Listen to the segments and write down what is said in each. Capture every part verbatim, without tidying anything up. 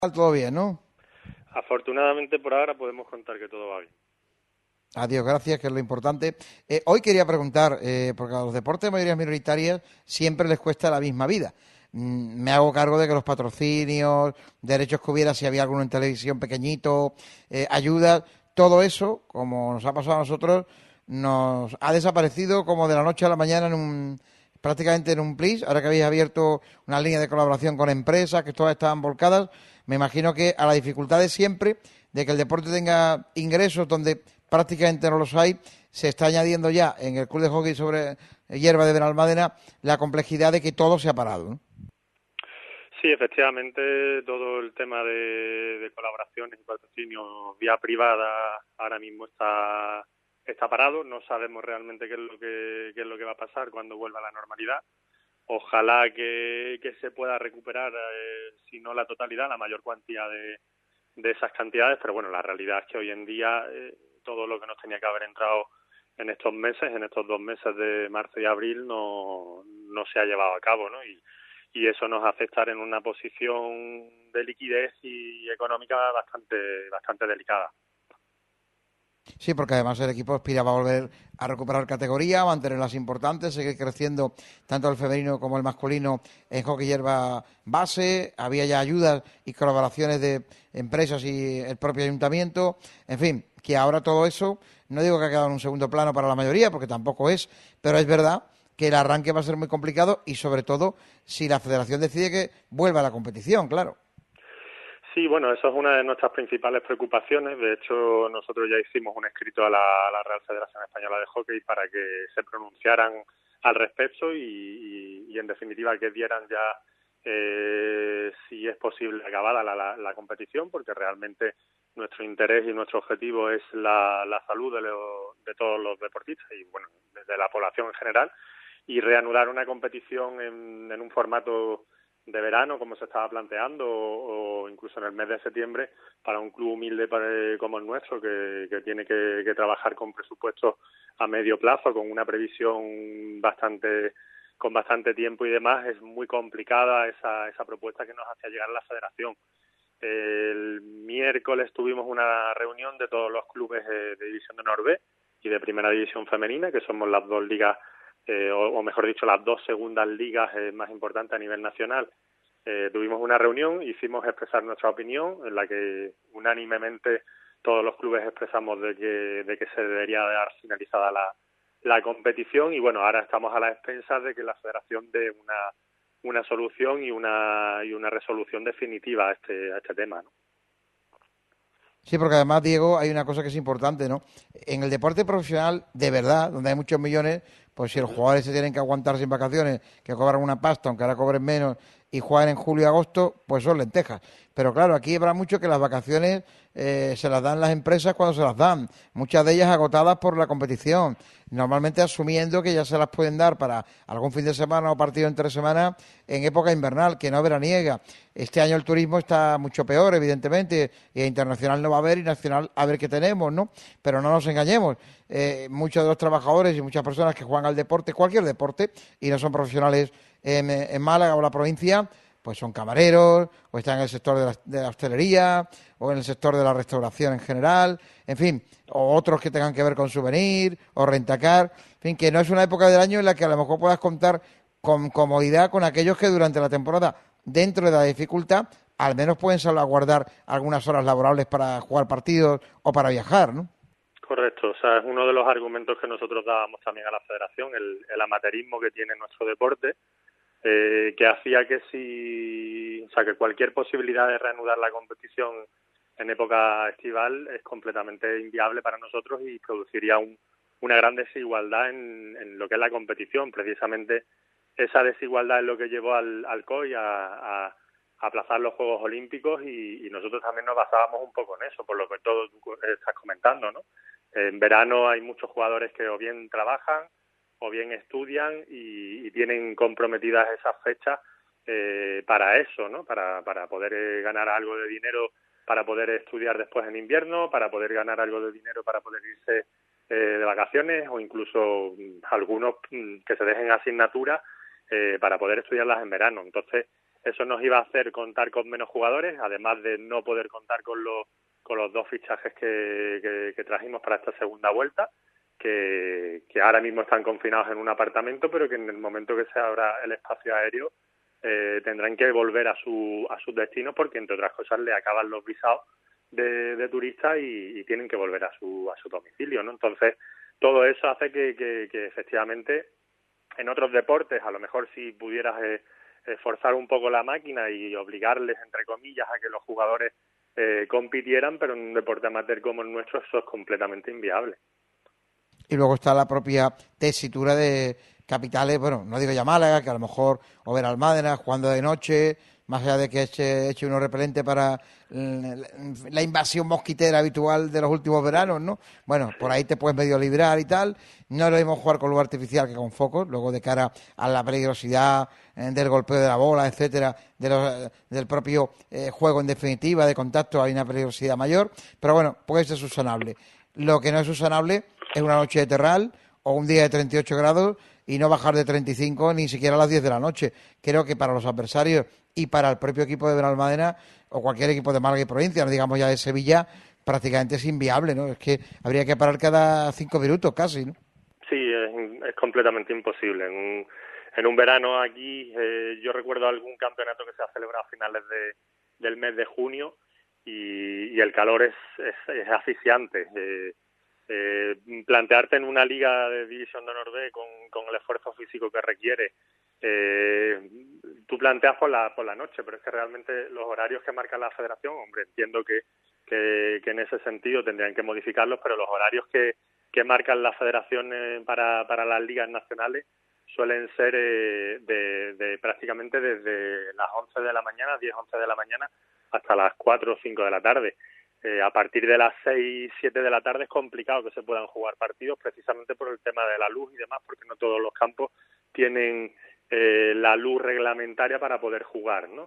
Todo bien, ¿no? Afortunadamente por ahora podemos contar que todo va bien. Adiós, gracias, que es lo importante. Eh, hoy quería preguntar, eh, porque a los deportes de mayorías minoritarias siempre les cuesta la misma vida. Mm, me hago cargo de que los patrocinios, derechos que hubiera, si había alguno en televisión pequeñito, eh, ayudas, todo eso, como nos ha pasado a nosotros, nos ha desaparecido como de la noche a la mañana en un, prácticamente en un plis. Ahora que habéis abierto una línea de colaboración con empresas, que todas estaban volcadas, me imagino que a la dificultad de siempre, de que el deporte tenga ingresos donde prácticamente no los hay, se está añadiendo ya en el Club de Hockey sobre Hierba de Benalmádena la complejidad de que todo se ha parado, ¿no? Sí, efectivamente, todo el tema de, de colaboraciones y patrocinios vía privada ahora mismo está está parado. No sabemos realmente qué es lo que qué es lo que va a pasar cuando vuelva a la normalidad. Ojalá que, que se pueda recuperar, eh, si no la totalidad, la mayor cuantía de, de esas cantidades, pero bueno, la realidad es que hoy en día eh, todo lo que nos tenía que haber entrado en estos meses, en estos dos meses de marzo y abril, no, no se ha llevado a cabo, ¿no? Y, y eso nos hace estar en una posición de liquidez y económica bastante, bastante delicada. Sí, porque además el equipo aspiraba a volver a recuperar categoría, a mantenerlas importantes, seguir creciendo tanto el femenino como el masculino en hockey hierba base. Había ya ayudas y colaboraciones de empresas y el propio ayuntamiento. En fin, que ahora todo eso, no digo que ha quedado en un segundo plano para la mayoría, porque tampoco es, pero es verdad que el arranque va a ser muy complicado y sobre todo si la federación decide que vuelva a la competición, claro. Sí, bueno, eso es una de nuestras principales preocupaciones. De hecho, nosotros ya hicimos un escrito a la, a la Real Federación Española de Hockey para que se pronunciaran al respecto y, y, y en definitiva, que dieran ya, eh, si es posible, acabada la, la, la competición, porque realmente nuestro interés y nuestro objetivo es la, la salud de, lo, de todos los deportistas y, bueno, de la población en general, y reanudar una competición en, en un formato de verano, como se estaba planteando, o, o incluso en el mes de septiembre, para un club humilde para, como el nuestro, que, que tiene que, que trabajar con presupuestos a medio plazo, con una previsión bastante con bastante tiempo y demás, es muy complicada esa, esa propuesta que nos hacía llegar la federación. El miércoles tuvimos una reunión de todos los clubes de, de División de Honor B y de Primera División Femenina, que somos las dos ligas, eh, o, o mejor dicho, las dos segundas ligas eh, más importantes a nivel nacional. Eh, tuvimos una reunión, hicimos expresar nuestra opinión, en la que unánimemente todos los clubes expresamos de que, de que se debería dar finalizada la, la competición, y bueno, ahora estamos a las expensas de que la federación dé una una solución y una y una resolución definitiva a este a este tema, ¿no? Sí, porque además, Diego, hay una cosa que es importante, ¿no? En el deporte profesional, de verdad, donde hay muchos millones, pues si los Uh-huh. jugadores se tienen que aguantar sin vacaciones, que cobran una pasta, aunque ahora cobren menos, y juegan en julio y agosto, pues son lentejas. Pero claro, aquí habrá mucho que las vacaciones eh, se las dan las empresas cuando se las dan, muchas de ellas agotadas por la competición, normalmente asumiendo que ya se las pueden dar para algún fin de semana o partido entre semana en época invernal, que no veraniega. Este año el turismo está mucho peor, evidentemente, y internacional no va a haber y nacional a ver qué tenemos, ¿no? Pero no nos engañemos, eh, muchos de los trabajadores y muchas personas que juegan al deporte, cualquier deporte, y no son profesionales en, en Málaga o la provincia, pues son camareros, o están en el sector de la, de la hostelería, o en el sector de la restauración en general, en fin, o otros que tengan que ver con souvenir, o rentacar, en fin, que no es una época del año en la que a lo mejor puedas contar con comodidad con aquellos que durante la temporada, dentro de la dificultad, al menos pueden salvaguardar algunas horas laborables para jugar partidos o para viajar, ¿no? Correcto, o sea, es uno de los argumentos que nosotros dábamos también a la federación, el, el amateurismo que tiene nuestro deporte, eh, que hacía que si, o sea, que cualquier posibilidad de reanudar la competición en época estival es completamente inviable para nosotros y produciría un, una gran desigualdad en, en lo que es la competición. Precisamente esa desigualdad es lo que llevó al, al C O I a, a, a aplazar los Juegos Olímpicos, y, y nosotros también nos basábamos un poco en eso, por lo que todo tú estás comentando, ¿no? En verano hay muchos jugadores que o bien trabajan o bien estudian y, y tienen comprometidas esas fechas eh, para eso, ¿no? Para, para poder eh, ganar algo de dinero, para poder estudiar después en invierno, para poder ganar algo de dinero para poder irse eh, de vacaciones, o incluso mmm, algunos mmm, que se dejen asignaturas eh, para poder estudiarlas en verano. Entonces, eso nos iba a hacer contar con menos jugadores, además de no poder contar con los con los dos fichajes que, que, que trajimos para esta segunda vuelta, que, que ahora mismo están confinados en un apartamento, pero que en el momento que se abra el espacio aéreo eh, tendrán que volver a su a sus destinos, porque entre otras cosas le acaban los visados de, de turistas y, y tienen que volver a su a su domicilio, ¿no? Entonces todo eso hace que, que, que efectivamente en otros deportes, a lo mejor si pudieras eh, eh, forzar un poco la máquina y obligarles, entre comillas, a que los jugadores eh, compitieran, pero en un deporte amateur como el nuestro eso es completamente inviable. Y luego está la propia tesitura de capitales, bueno, no digo ya Málaga, que a lo mejor o ver Almádena jugando de noche, más allá de que eche, eche uno repelente para la invasión mosquitera habitual de los últimos veranos, ¿no? Bueno, por ahí te puedes medio librar y tal. No es lo mismo jugar con luz artificial que con focos, luego de cara a la peligrosidad eh, del golpeo de la bola, etcétera, de los, del propio eh, juego en definitiva, de contacto, hay una peligrosidad mayor, pero bueno, puede ser subsanable. Lo que no es subsanable es una noche de terral o un día de treinta y ocho grados y no bajar de treinta y cinco ni siquiera a las diez de la noche. Creo que para los adversarios y para el propio equipo de Benalmádena o cualquier equipo de Málaga y provincia, no digamos ya de Sevilla, prácticamente es inviable, ¿no? Es que habría que parar cada cinco minutos casi, ¿no? Sí, es, es completamente imposible. En un, en un verano aquí, eh, yo recuerdo algún campeonato que se ha celebrado a finales de, del mes de junio y, y el calor es, es, es asfixiante. Eh, eh, plantearte en una liga de División de Honor B con, con el esfuerzo físico que requiere, eh, tú planteas por la por la noche, pero es que realmente los horarios que marca la federación, hombre, entiendo que, que, que en ese sentido tendrían que modificarlos, pero los horarios que, que marcan las federaciones para, para las ligas nacionales suelen ser eh, de, de prácticamente desde las once de la mañana, diez, once de la mañana, hasta las cuatro o cinco de la tarde. Eh, a partir de las seis, siete de la tarde es complicado que se puedan jugar partidos, precisamente por el tema de la luz y demás, porque no todos los campos tienen eh, la luz reglamentaria para poder jugar, ¿no?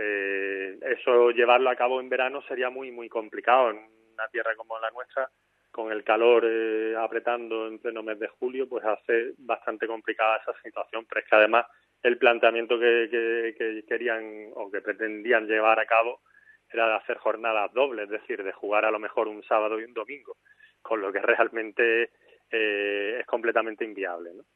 Eh, eso llevarlo a cabo en verano sería muy muy complicado en una tierra como la nuestra, con el calor eh, apretando en pleno mes de julio, pues hace bastante complicada esa situación, pero es que además el planteamiento que, que, que querían o que pretendían llevar a cabo era de hacer jornadas dobles, es decir, de jugar a lo mejor un sábado y un domingo, con lo que realmente eh, es completamente inviable, ¿no?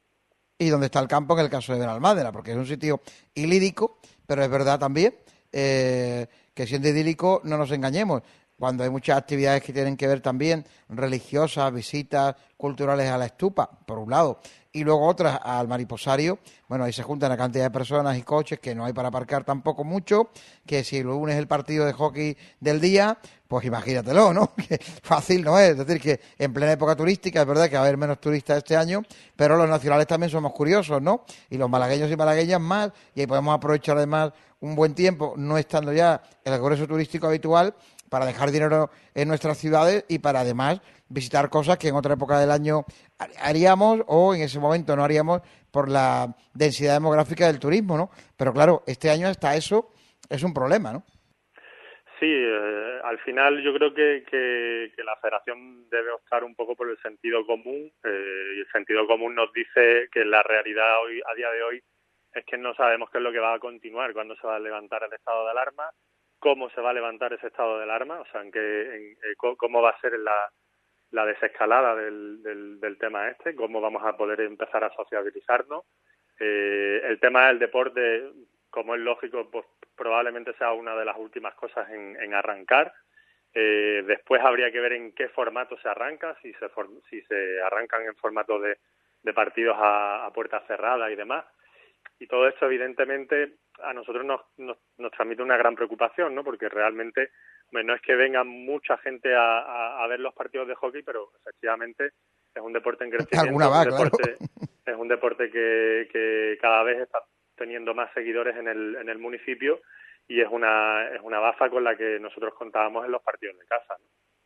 Y donde está el campo en el caso de Benalmádena, porque es un sitio idílico, pero es verdad también eh, que siendo idílico, no nos engañemos, cuando hay muchas actividades que tienen que ver también religiosas, visitas culturales a la estupa, por un lado, y luego otras al mariposario, bueno, ahí se juntan la cantidad de personas y coches que no hay para aparcar tampoco mucho, que si lo unes el partido de hockey del día, pues imagínatelo, ¿no? Que fácil no es, es decir, que en plena época turística, es verdad que va a haber menos turistas este año, pero los nacionales también somos curiosos, ¿no? Y los malagueños y malagueñas más, y ahí podemos aprovechar además un buen tiempo, no estando ya el regreso turístico habitual, para dejar dinero en nuestras ciudades y para además visitar cosas que en otra época del año haríamos o en ese momento no haríamos por la densidad demográfica del turismo, ¿no? Pero claro, este año hasta eso es un problema, ¿no? Sí, eh, al final yo creo que, que, que la federación debe optar un poco por el sentido común eh, y el sentido común nos dice que la realidad hoy a día de hoy es que no sabemos qué es lo que va a continuar, cuándo se va a levantar el estado de alarma, cómo se va a levantar ese estado de alarma, o sea, en qué, en, eh, cómo va a ser la, la desescalada del, del, del tema este, cómo vamos a poder empezar a sociabilizarnos. Eh, el tema del deporte, como es lógico, pues probablemente sea una de las últimas cosas en, en arrancar. Eh, después habría que ver en qué formato se arranca, si se, for, si se arrancan en formato de, de partidos a, a puertas cerradas y demás. Y todo esto, evidentemente, a nosotros nos, nos, nos transmite una gran preocupación, ¿no? Porque realmente, bueno, no es que venga mucha gente a, a, a ver los partidos de hockey, pero efectivamente es un deporte en crecimiento. Alguna va, es un deporte, claro. Es un deporte que, que cada vez está teniendo más seguidores en el, en el municipio y es una, es una baza con la que nosotros contábamos en los partidos de casa, ¿no?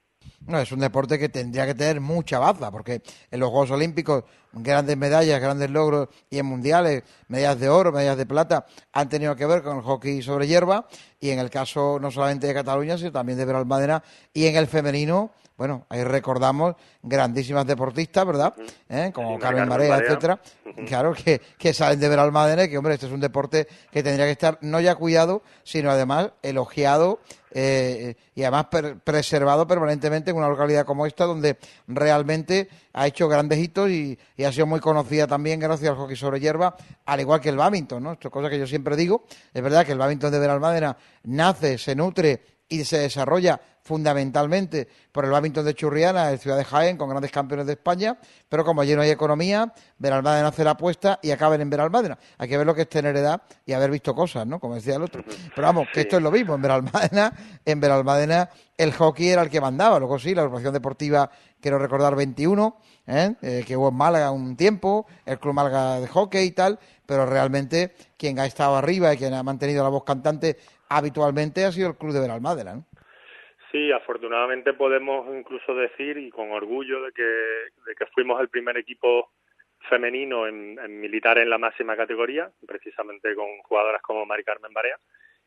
No, es un deporte que tendría que tener mucha baza, porque en los Juegos Olímpicos grandes medallas, grandes logros, y en mundiales, medallas de oro, medallas de plata, han tenido que ver con el hockey sobre hierba, y en el caso no solamente de Cataluña, sino también de Benalmádena, y en el femenino, bueno, ahí recordamos grandísimas deportistas, ¿verdad? ¿Eh? Como sí, Carmen Carmen Marea, Marea. etcétera, Uh-huh. claro, que, que salen de Benalmádena, y que, hombre, este es un deporte que tendría que estar no ya cuidado, sino además elogiado, eh, y además per- preservado permanentemente en una localidad como esta, donde realmente ha hecho grandes hitos y, y ha sido muy conocida también gracias al hockey sobre hierba, al igual que el bádminton, ¿no? Esto es cosa que yo siempre digo. Es verdad que el bádminton de Benalmádena nace, se nutre y se desarrolla fundamentalmente por el bádminton de Churriana, de Ciudad de Jaén, con grandes campeones de España, pero como allí no hay economía, Benalmádena hace la apuesta y acaben en Benalmádena. Hay que ver lo que es tener edad y haber visto cosas, ¿no? Como decía el otro. Pero vamos, que Sí. esto es lo mismo. En Benalmádena, en Benalmádena el hockey era el que mandaba. Luego sí, la agrupación deportiva, quiero recordar veintiuno, ¿eh? Eh, que hubo en Málaga un tiempo, el Club Málaga de hockey y tal, pero realmente quien ha estado arriba y quien ha mantenido la voz cantante habitualmente ha sido el Club de Benalmádena, ¿no? Sí, afortunadamente podemos incluso decir, y con orgullo, de que, de que fuimos el primer equipo femenino en, en militar en la máxima categoría, precisamente con jugadoras como Mari Carmen Barea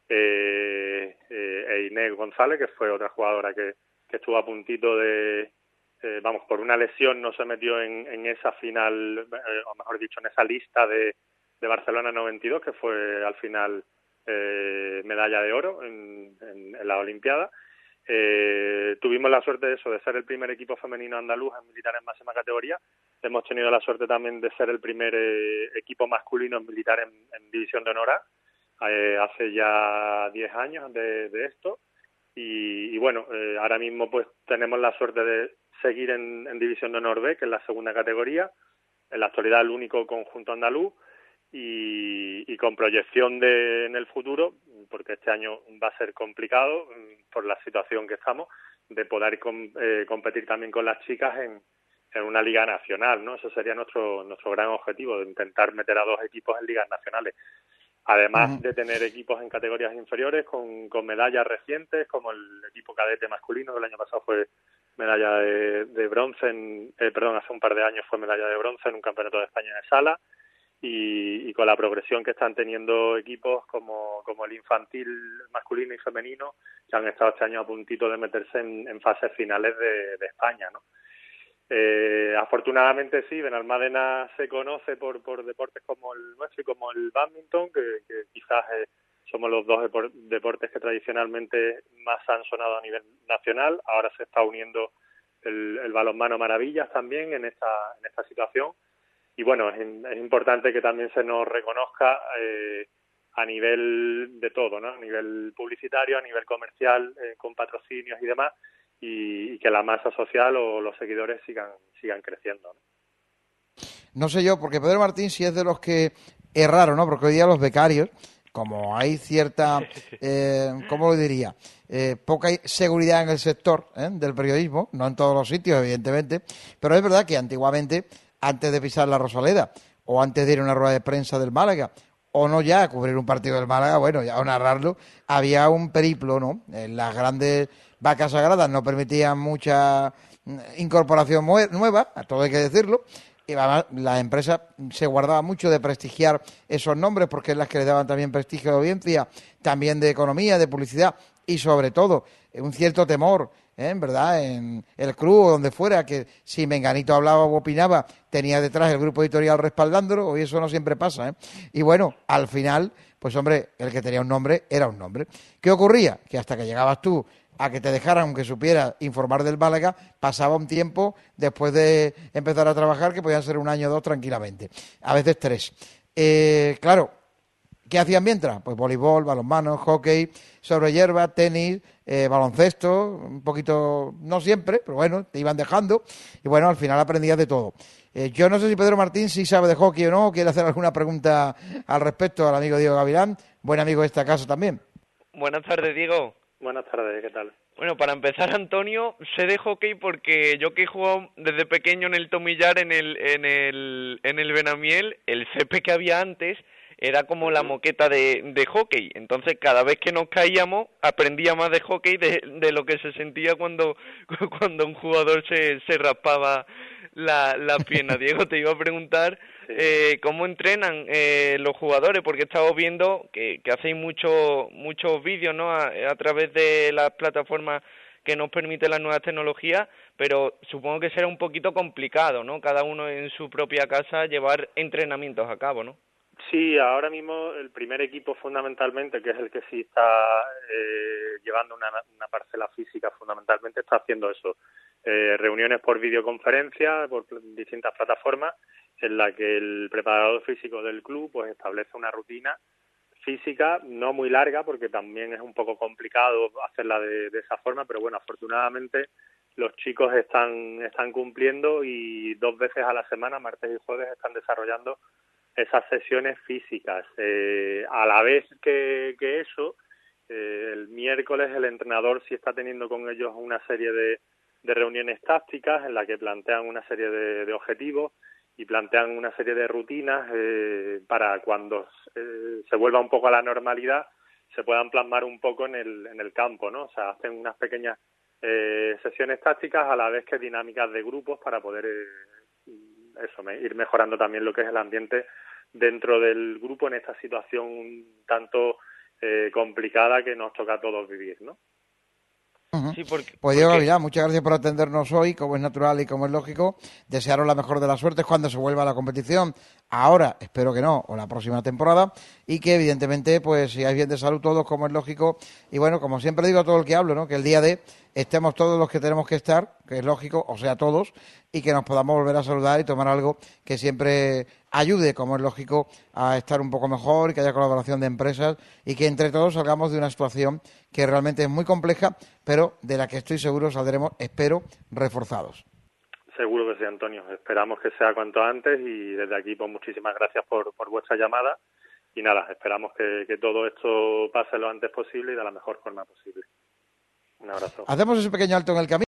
eh, eh, e Inés González, que fue otra jugadora que, que estuvo a puntito de, eh, vamos, por una lesión no se metió en, en esa final, eh, o mejor dicho, en esa lista de, de Barcelona noventa y dos, que fue al final eh, medalla de oro en, en, en la Olimpiada. Eh, tuvimos la suerte de eso, de ser el primer equipo femenino andaluz en militar en máxima categoría. Hemos tenido la suerte también de ser el primer eh, equipo masculino en militar en, en división de honor A, eh, hace ya diez años de, de esto. Y, y bueno, eh, ahora mismo pues tenemos la suerte de seguir en, en división de honor B, que es la segunda categoría. En la actualidad el único conjunto andaluz. Y, y con proyección de en el futuro, porque este año va a ser complicado por la situación que estamos, de poder com, eh, competir también con las chicas en, en una liga nacional, ¿no? Eso sería nuestro nuestro gran objetivo, de intentar meter a dos equipos en ligas nacionales. Además Uh-huh. de tener equipos en categorías inferiores con, con medallas recientes, como el equipo cadete masculino, que el año pasado fue medalla de, de bronce, en, eh, perdón, hace un par de años fue medalla de bronce en un campeonato de España de sala. Y, y con la progresión que están teniendo equipos como, como el infantil masculino y femenino, que han estado este año a puntito de meterse en, en fases finales de, de España, ¿no? Eh, afortunadamente sí, Benalmádena se conoce por, por deportes como el nuestro y como el bádminton, que, que quizás eh, somos los dos depor- deportes que tradicionalmente más han sonado a nivel nacional. Ahora se está uniendo el, el balonmano Maravillas también en esta, en esta situación. Y bueno, es, es importante que también se nos reconozca eh, a nivel de todo, ¿no? A nivel publicitario, a nivel comercial, eh, con patrocinios y demás, y, y que la masa social o los seguidores sigan sigan creciendo, ¿no? No sé yo, porque Pedro Martín sí es de los que es raro, ¿no? Porque hoy día los becarios, como hay cierta, eh, ¿cómo lo diría? Eh, poca seguridad en el sector, ¿eh? del periodismo, no en todos los sitios, evidentemente, pero es verdad que antiguamente, antes de pisar la Rosaleda, o antes de ir a una rueda de prensa del Málaga, o no ya a cubrir un partido del Málaga, bueno, ya a narrarlo, había un periplo, ¿no? En las grandes vacas sagradas no permitían mucha incorporación nueva, a todo hay que decirlo, y además la empresa se guardaba mucho de prestigiar esos nombres porque es las que le daban también prestigio de audiencia, también de economía, de publicidad y sobre todo un cierto temor, ¿eh? ¿verdad? En el club o donde fuera, que si Menganito hablaba o opinaba, tenía detrás el grupo editorial respaldándolo, y eso no siempre pasa, ¿eh? Y bueno, al final, pues hombre, el que tenía un nombre era un nombre. ¿Qué ocurría? Que hasta que llegabas tú a que te dejaran, aunque supiera informar del Málaga, pasaba un tiempo después de empezar a trabajar, que podían ser un año o dos tranquilamente, a veces tres. Eh, claro, ¿qué hacían mientras? Pues voleibol, balonmano, hockey, sobre hierba, tenis, eh, baloncesto, un poquito, no siempre, pero bueno, te iban dejando, y bueno, al final aprendías de todo. Eh, yo no sé si Pedro Martín sí sabe de hockey o no, o quiere hacer alguna pregunta al respecto al amigo Diego Gavilán, buen amigo de esta casa también. Buenas tardes, Diego. Buenas tardes, ¿qué tal? Bueno, para empezar, Antonio, sé de hockey porque yo que he jugado desde pequeño en el Tomillar, en el en el en el Benamiel, el C P que había antes, era como la moqueta de, de hockey. Entonces, cada vez que nos caíamos, aprendía más de hockey de, de lo que se sentía cuando, cuando un jugador se, se raspaba la, la pierna. Diego, te iba a preguntar eh, cómo entrenan eh, los jugadores, porque he estado viendo que, que hacéis muchos muchos vídeos, ¿no?, a, a través de las plataformas que nos permite las nuevas tecnologías, pero supongo que será un poquito complicado, ¿no?, cada uno en su propia casa llevar entrenamientos a cabo, ¿no? Sí, ahora mismo el primer equipo fundamentalmente, que es el que sí está eh, llevando una, una parcela física, fundamentalmente está haciendo eso, eh, reuniones por videoconferencia, por distintas plataformas, en la que el preparador físico del club pues establece una rutina física, no muy larga, porque también es un poco complicado hacerla de, de esa forma, pero bueno, afortunadamente los chicos están, están cumpliendo y dos veces a la semana, martes y jueves, están desarrollando esas sesiones físicas. Eh, a la vez que, que eso, eh, el miércoles el entrenador sí está teniendo con ellos una serie de, de reuniones tácticas en la que plantean una serie de, de objetivos y plantean una serie de rutinas eh, para cuando eh, se vuelva un poco a la normalidad se puedan plasmar un poco en el, en el campo, ¿no? O sea, hacen unas pequeñas eh, sesiones tácticas a la vez que dinámicas de grupos para poder eh, eso, me, ir mejorando también lo que es el ambiente dentro del grupo en esta situación un tanto eh, complicada que nos toca a todos vivir, ¿no? Uh-huh. Sí, porque, pues Diego porque... Gavilán, muchas gracias por atendernos hoy, como es natural y como es lógico. Desearos la mejor de las suertes cuando se vuelva a la competición. Ahora, espero que no, o la próxima temporada, y que evidentemente, pues sigáis bien de salud todos, como es lógico. Y bueno, como siempre digo a todo el que hablo, ¿no?, que el día de estemos todos los que tenemos que estar, que es lógico, o sea, todos, y que nos podamos volver a saludar y tomar algo que siempre ayude, como es lógico, a estar un poco mejor, y que haya colaboración de empresas y que entre todos salgamos de una situación que realmente es muy compleja, pero de la que estoy seguro saldremos, espero, reforzados. Seguro que sí, Antonio. Esperamos que sea cuanto antes y desde aquí pues muchísimas gracias por, por vuestra llamada y nada, esperamos que, que todo esto pase lo antes posible y de la mejor forma posible. Un abrazo. Hacemos ese pequeño alto en el camino.